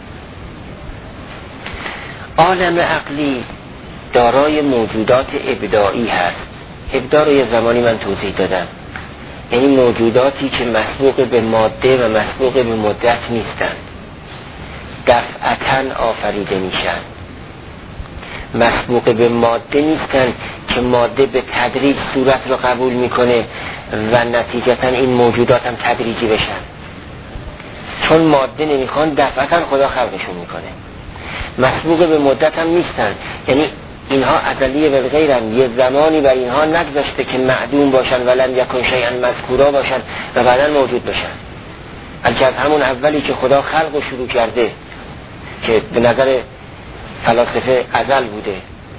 عالم عقلی دارای موجودات ابداعی هست. ابداع رو یه زمانی من توضیح دادم، یعنی موجوداتی که مسبوق به ماده و مسبوق به مدت نیستن، دفعتاً آفریده میشن. مسبوق به ماده نیستن که ماده به تدریج صورت رو قبول میکنه و نتیجتاً این موجودات هم تدریجی بشن. چون ماده نمیخوان دفعتاً خدا خلقشون میکنه. مسبوق به مدت هم نیستن، یعنی اینها ازلیه و غیرن، یه زمانی بر اینها نگذاشته که معدوم باشن ولن یکن شیئا مذکورا باشن و بعداً موجود بشن. بلکه از همون اولی که خدا خلق رو شروع کرده که به نظر فلاسفه ازل بوده،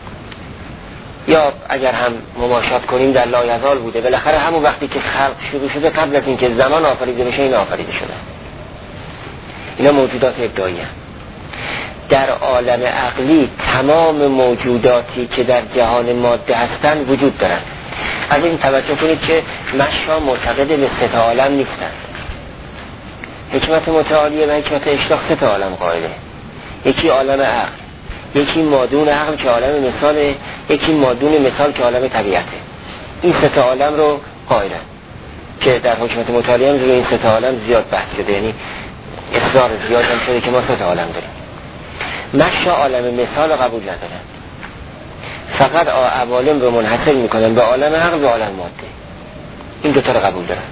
یا اگر هم مماشات کنیم در لایزال بوده، بالاخره همون وقتی که خلق شروع شده قبل از اینکه زمان آفریده بشه این آفریده شده. اینا موجودات ابداعی هستند. در عالم عقلی تمام موجوداتی که در جهان ماده هستند وجود دارند. از این توجه کنید که مشا معتقد به سه تا عالم نیستند. حکمت متعالیه و حکمت اشراق سه تا عالم قائله. یکی عالم عقل، یکی مادون عقل که عالم مثاله، یکی مادون مثال که عالم طبیعته. این سه تا عالم رو قائلن که در حکمت متعالیه هم روی این سه تا عالم زیاد بحث شده، یعنی اصرار زیاد هم شده که ما سه تا عالم داریم. مشا عالم مثال رو قبول ندارن، فقط عوالم رو منحصر میکنن به عالم عقل و عالم ماده. این دوتا رو قبول دارن.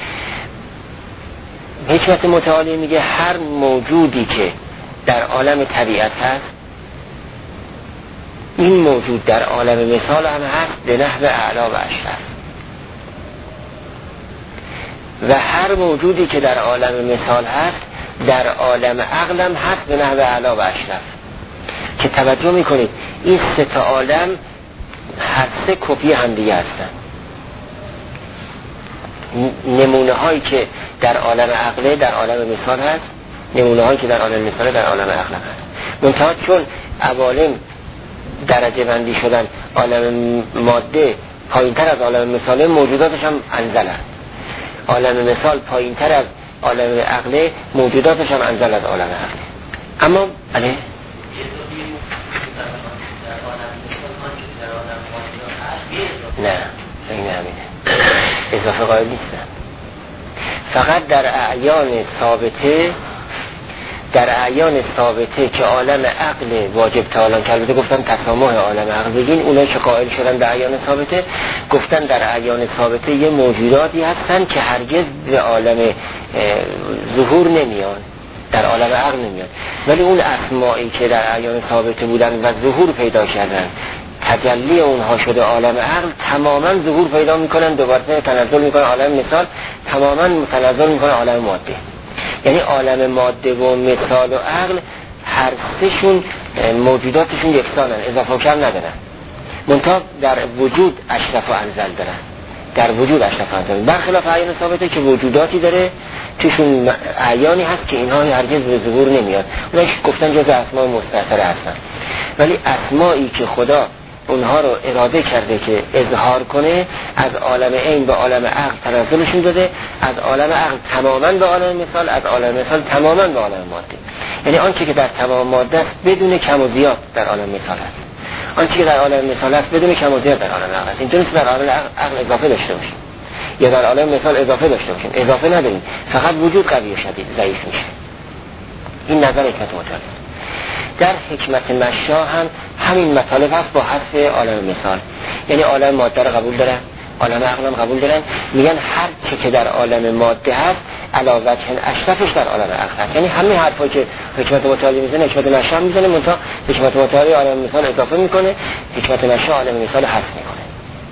حکمت متعالی میگه هر موجودی که در عالم طبیعت هست، این موجود در عالم مثال هم هست به نحو اعلا و اشرف، و هر موجودی که در عالم مثال هست در عالم عقل هم هست به نحو اعلا و اشرف. که توجه میکنید این سه تا عالم هر سه کپی هم دیگه هستن. نمونه هایی که در عالم عقل در عالم مثال هست، نمونه هایی که در عالم مثال در عالم عقل هست. منتها چون عوالم درجه بندی شدن، عالم ماده پایین تر از عالم مثال، موجوداتش هم انزل هست. عالم مثال پایین تر از عالم عقل، موجوداتش هم انزل از عالم عقل. اما بله نه این همینه، اضافه قائل نیستن. فقط در اعیان ثابته، در اعیان ثابته که عالم عقل واجب تعالان کرده، گفتن تسامح عالم عقل بگین، اونا که قائل شدن به اعیان ثابته گفتن در اعیان ثابته یه موجوداتی هستن که هرگز به عالم ظهور نمیان، در عالم عقل نمیان، ولی اون اسماعی که در اعیان ثابته بودن و ظهور پیدا کردن، تجلی اونها شده عالم عقل، تماما ظهور پیدا میکنن، دوباره تنزل میکنن عالم مثال، تماما تنزل میکنن عالم ماده. یعنی عالم ماده و مثال و عقل هر سهشون موجوداتشون یکسانن، اضافه و کم ندارن، منتها در وجود اشرف و انزل دارن، در وجود اشرف و انزل، برخلاف اعیان ثابته که وجوداتی داره توشون اعیانی هست که اینها هرگز به ظهور نمیاد، اوناش گفتن جز اسماء مستثره هستن. ولی اسمایی که خدا اونها رو اراده کرده که اظهار کنه، از عالم عین به عالم عقل تنزلشون داده، از عالم عقل تماما به عالم مثال، از عالم مثال تماما به عالم ماده. یعنی آنچه که در تمام ماده است بدون کم و زیاد در عالم مثال است، آنچه که در عالم مثال است بدون کم و زیاد در عالم عقل است. اینطوری که در عالم عقل اضافه داشته باشیم یا در عالم مثال اضافه داشته باشیم، اضافه نداریم، فقط وجود قوی و شدید ضعیف میشه. این نظر حکمت متعالی. در حکمت مشا هم همین مطالب هست با حذف عالم مثال. یعنی عالم ماده رو قبول دارن، عالم عقل هم قبول دارن، میگن هر چه که در عالم ماده هست علاوه بر اشرفش در عالم عقل هست. یعنی همین حرفایی که حکمت متعالی میزنه حکمت مشا میزنه، منتها حکمت متعالی عالم مثال اضافه میکنه، حکمت مشا عالم مثال حذف میکنه.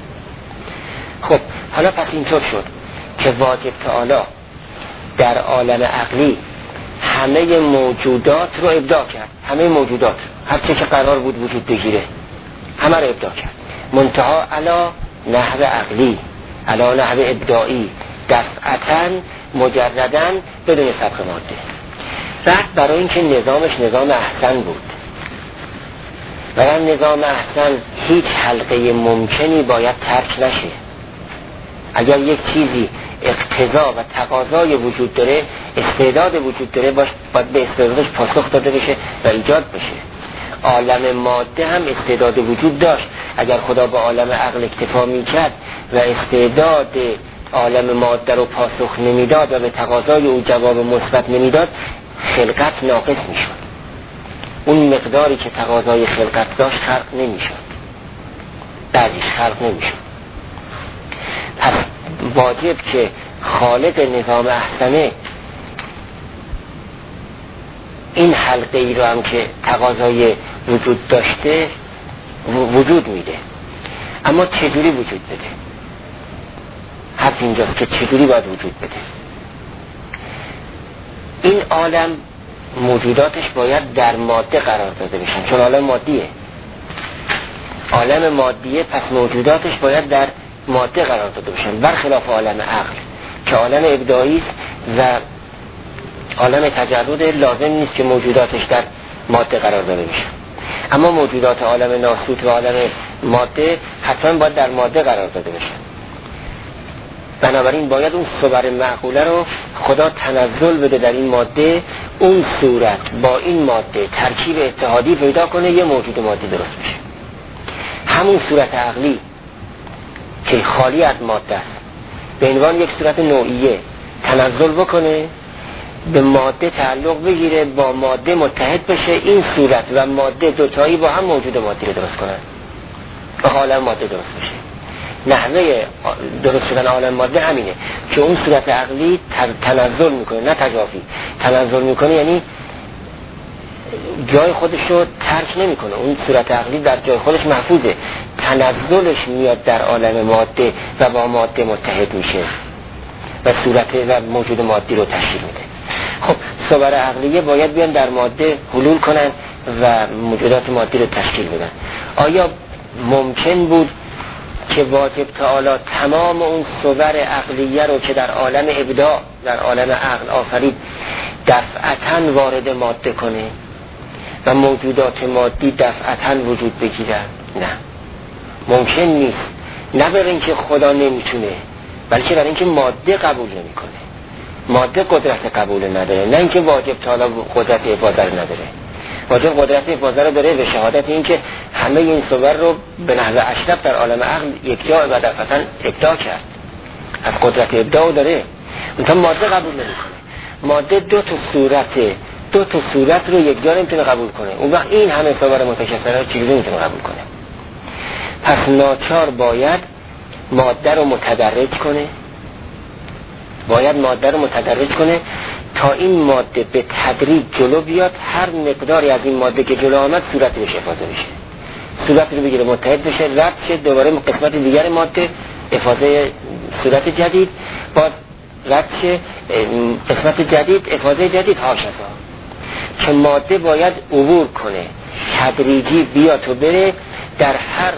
خب حالا پس اینطور شد که واجب تعالی در عالم عقلی همه موجودات رو ابداع کرد، همه موجودات هر چه که قرار بود وجود بگیره همه رو ابداع کرد، منتها علا نحو عقلی، علا نحو ابداعی، دفعتاً مجرداً بدون سبق ماده. بعد برای اینکه نظامش نظام احسن بود، برای نظام احسن هیچ حلقه ممکنی باید ترک نشه. اگر یک چیزی اقتضا و تقاضای وجود داره، استعداد وجود داره، باش باید به استعدادش پاسخ داده بشه و ایجاد بشه. عالم ماده هم استعداد وجود داشت، اگر خدا با عالم عقل اکتفا میکرد و استعداد عالم ماده رو پاسخ نمیداد و به تقاضای او جواب مثبت نمیداد، خلقت ناقص میشد. اون مقداری که تقاضای خلقت داشت خلق نمیشد، بعدش خلق نمیشد. پس واجب که خالق نظام احسنه این حلقه ای رو هم که تقاضای وجود داشته وجود میده. اما چجوری وجود بده؟ حرف اینجاست که چجوری باید وجود بده. این عالم موجوداتش باید در ماده قرار داده بشن، چون عالم مادیه. عالم مادیه، پس موجوداتش باید در ماده قرار داده بشن، برخلاف عالم عقل که عالم ابداعی و عالم تجرد لازم نیست که موجوداتش در ماده قرار داده بشن. اما موجودات عالم ناسوت و عالم ماده حتما باید در ماده قرار داده بشن. بنابراین باید اون صور معقوله رو خدا تنزل بده در این ماده، اون صورت با این ماده ترکیب اتحادی پیدا کنه، یه موجود مادی درست بشه. همون صورت عقلی که خالی از ماده است به عنوان یک صورت نوعیه تنزل بکنه به ماده تعلق بگیره، با ماده متحد بشه، این صورت و ماده دوتایی با هم موجود مادی رو درست کنن و عالم ماده درست بشه. نحوه درست شدن عالم ماده همینه که اون صورت عقلی تنزل میکنه، نه تجافی. تنزل میکنه یعنی جای خودش رو ترک نمیکنه، اون صورت عقلی در جای خودش محفوظه، تنزلش میاد در عالم ماده و با ماده متحد میشه و صورت و موجود مادی رو تشکیل میده. خب صور عقلیه باید بیان در ماده حلول کنن و موجودات مادی رو تشکیل بدن. آیا ممکن بود که واجب تعالی تمام اون صور عقلیه رو که در عالم ابداع، در عالم عقل آفرید، دفعتاً وارد ماده کنه و موجودات مادی دفعتاً وجود بگیرن؟ نه، ممکن نیست. نه برای اینکه خدا نمیتونه، بلکه برای اینکه ماده قبول نمیکنه. ماده قدرت قبول نداره، نه اینکه واجب تعالی قدرت افاضه نداره. واجب قدرت افاضه رو داره به شهادت اینکه همه این صور رو به نحو اشرف در عالم عقل یک جا و دفعتاً ابداع کرد، از قدرت ابداع داره. اونتا ماده قبول نمیکنه. ماده دو تا صورت دو تا صورت رو یک جا نمیتونه قبول کنه. اون وقت این همه صور متشکل رو چجوری میتونه قبول کنه؟ پس ناچار باید ماده رو متدرج کنه، باید ماده رو متدرج کنه تا این ماده به تدریج جلو بیاد. هر مقداری از این ماده که جلو آمد صورت بهش افاضه بشه، صورت رو بگیره، متحد بشه، رد شه، دوباره قسمت دیگر ماده افاضه صورت جدید، باز رد شه، قسمت جدید افاضه جدید، هاشتا. که ماده باید عبور کنه، تدریجی بیاد و بره در هر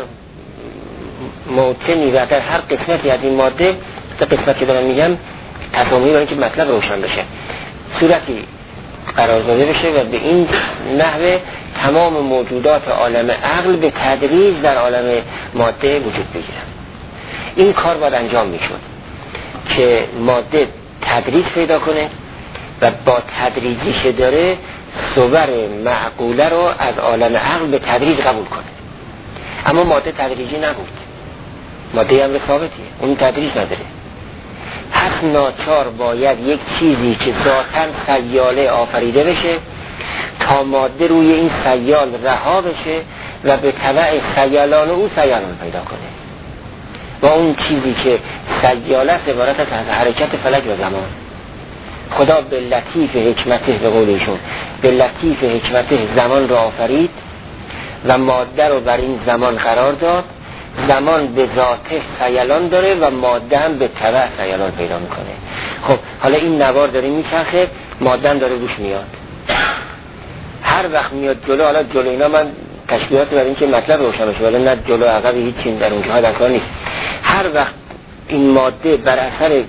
موطنی و در هر قسمتی از این ماده. در قسمت که دارم میگم تفاهمی برای اینکه مطلب روشن بشه، صورتی قرار داده بشه و به این نحوه تمام موجودات عالم عقل به تدریج در عالم ماده وجود بگیرن. این کار باید انجام میشد که ماده تدریج پیدا کنه و با تدریجی که داره صور معقوله رو از عالم عقل به تدریج قبول کنه. اما ماده تدریجی نبود، ماده امر ثابتیه، اون تدریج نداره. پس ناچار باید یک چیزی که ذاتاً سیاله آفریده بشه تا ماده روی این سیال رها بشه و به تبع سیالان او سیالان پیدا کنه. و اون چیزی که سیاله عبارت از حرکت فلک و زمان. خدا به لطیف حکمته، به قول ایشون، به لطیف حکمته زمان را آفرید و ماده رو بر این زمان قرار داد. زمان به ذاته سیالان داره و ماده هم به تبع سیالان پیدا میکنه. خب حالا این نوار داره میچرخه، ماده هم داره روش میاد. هر وقت میاد جلو، حالا جلو اینا من تشبیهات برای این که مطلب روشن بشه، ولی نه جلو عقب هیچی در اونجاها در کار نیست. هر وقت این ماده بر اثر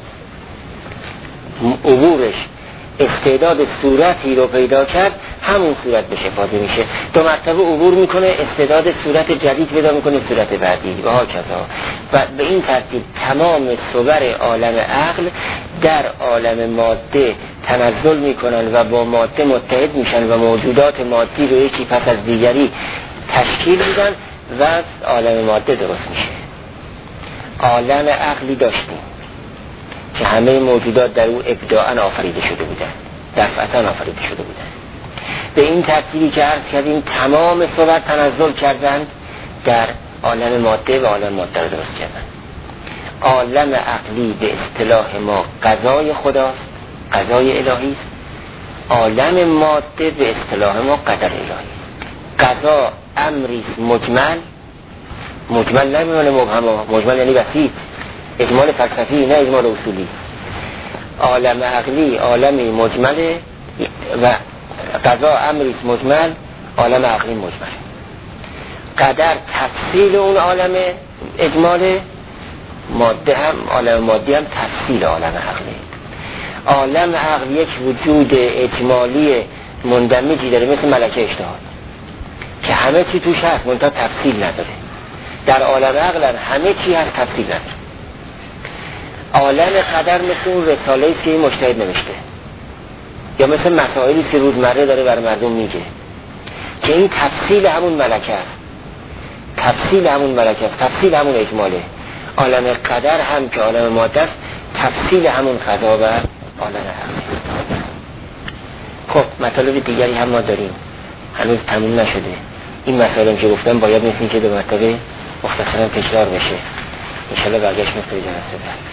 عبورش استعداد صورتی رو پیدا کرد، همون صورت بهش افاضه میشه. دو مرتبه عبور میکنه، استعداد صورت جدید پیدا میکنه، صورت بعدی و ها کذا. و به این ترتیب تمام صور عالم عقل در عالم ماده تنزل میکنن و با ماده متحد میشن و موجودات مادی رو یکی پس از دیگری تشکیل میدن و عالم ماده درست میشه. عالم عقلی داشتیم که همه موجودات در او ابداعاً آفریده شده بودن، دفعتاً آفریده شده بودن. به این ترتیبی که عرض کردیم تمام صور تنزل کردند در عالم ماده و عالم ماده رو درست کردن. عالم عقلی به اصطلاح ما قضای خداست، قضای الهی است. عالم ماده به اصطلاح ما قدر الهی. قضا امری مجمل، مجمل نمیمونه مبهم، مجمل یعنی وسیع، اجمال فلسفی نه اجمال اصولی. عالم عقلی عالمی مجمل و قضا امری مجمل، عالم عقلی مجمل. قدر تفصیل اون عالم اجمال، ماده هم عالم مادی هم تفصیل عالم عقلی. عالم عقل یک وجود اجمالی مندمجی داره مثل ملکه اجتهاد که همه چی توش هست منتها تفصیل نداره. در عالم عقل همه چی هست، تفصیل نداره. عالم قدر مثل اون رساله‌ای که مجتهد نوشته یا مثل مسائلی که روزمره داره بر مردم میگه که این تفصیل همون ملکه است، تفصیل همون ملکه است، تفصیل همون اجماله. عالم قدر هم که عالم ماده است، تفصیل همون قضا و عالم عقل. خب مطالب دیگری هم ما داریم، هنوز تموم نشده. این مسائلی که گفتم باید مثل این که دو مرتبه مختصرا تکرار بشه. انشالله برگشت مثل جلسه بعد.